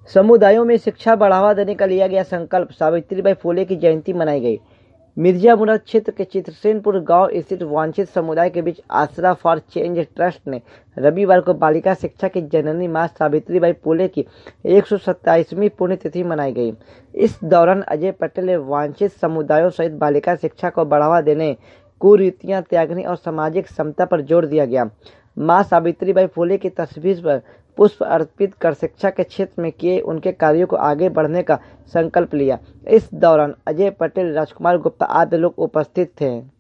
समुदायों में शिक्षा बढ़ावा देने का लिया गया संकल्प। सावित्रीबाई फुले की जयंती मनाई गई। मिर्जापुर क्षेत्र के चित्रसेनपुर गांव स्थित वांछित समुदाय के बीच आसरा फॉर चेंज ट्रस्ट ने रविवार को बालिका शिक्षा की जननी मां सावित्रीबाई फुले की 127वीं पुण्यतिथि मनाई गई। इस दौरान अजय पटेल ने वांछित समुदायों सहित बालिका शिक्षा को बढ़ावा देने, कुरीतियां त्यागने और सामाजिक समता पर जोर दिया गया। मां सावित्रीबाई फुले की तस्वीर पर पुष्प अर्पित कर शिक्षा के क्षेत्र में किए उनके कार्यों को आगे बढ़ने का संकल्प लिया। इस दौरान अजय पटेल, राजकुमार गुप्ता आदि लोग उपस्थित थे।